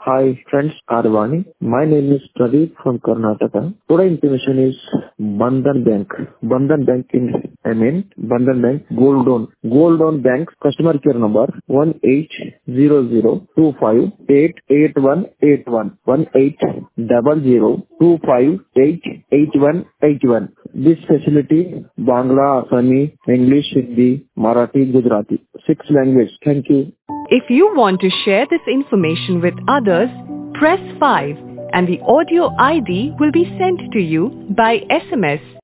Hi friends, Arvani. My name is Pradeep from Karnataka. Today information is Bandhan Bank. Bandhan Bank in Bandhan Bank Gold Loan. Gold Loan Bank customer care number 180025888181. 180025888181. This facility Bangla, Assamese, English, Hindi, Marathi, Gujarati. 6 language. Thank you. If you want to share this information with others, press 5 and the audio ID will be sent to you by SMS.